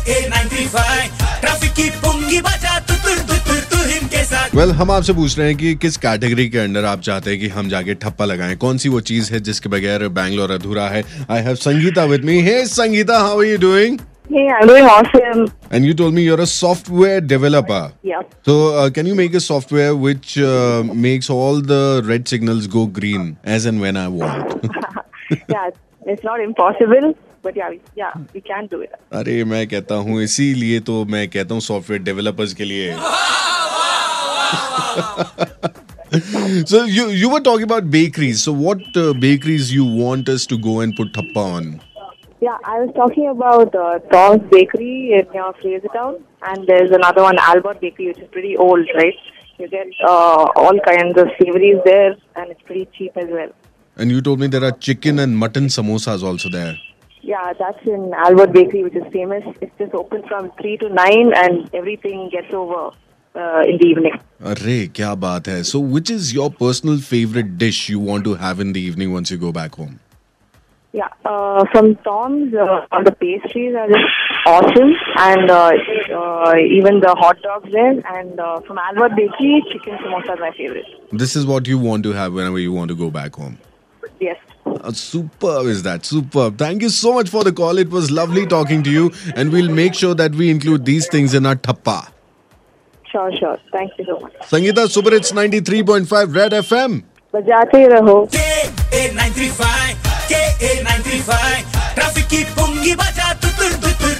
Traffic की पुंगी बजा तू इनके साथ। वेल, हम आपसे पूछ रहे हैं कि किस कैटेगरी के अंदर आप चाहते हैं कि हम जाके ठप्पा लगाएं। कौन सी वो चीज है जिसके बगैर बैंगलोर अधूरा है। I have Sangeeta with me. Hey Sangeeta, how are you doing? Hey, I'm doing awesome. And you told me you're a software developer. Yeah. So, can you make a software which makes all the red signals go green as and when I want? Yeah, it's not impossible, but yeah, we can do it. अरे मैं कहता हूँ, इसीलिए तो मैं कहता हूँ software developers के लिए। So you were talking about bakeries. So what bakeries you want us to go and put thappa on? Yeah, I was talking about Tom's Bakery near Frasertown, and there's another one, Albert Bakery, which is pretty old, right? You get all kinds of savories there, and it's pretty cheap as well. And you told me there are chicken and mutton samosas also there. Yeah, that's in Albert Bakery, which is famous. It's just open from 3 to 9, and everything gets over in the evening. अरे क्या बात है. So which is your personal favorite dish you want to have in the evening once you go back home? Yeah, from Tom's, the pastries are just awesome, and even the hot dogs there. And from Albert Bakery, chicken samosa is my favorite. This is what you want to have whenever you want to go back home. Yes. Superb is that. Superb. Thank you so much for the call. It was lovely talking to you, and we'll make sure that we include these things in our thappa. Sure. Thank you so much. Sangeeta, Super Hits 93.5 Red FM. बजाते रहो। KA 95 traffic की पुंगी बजा तू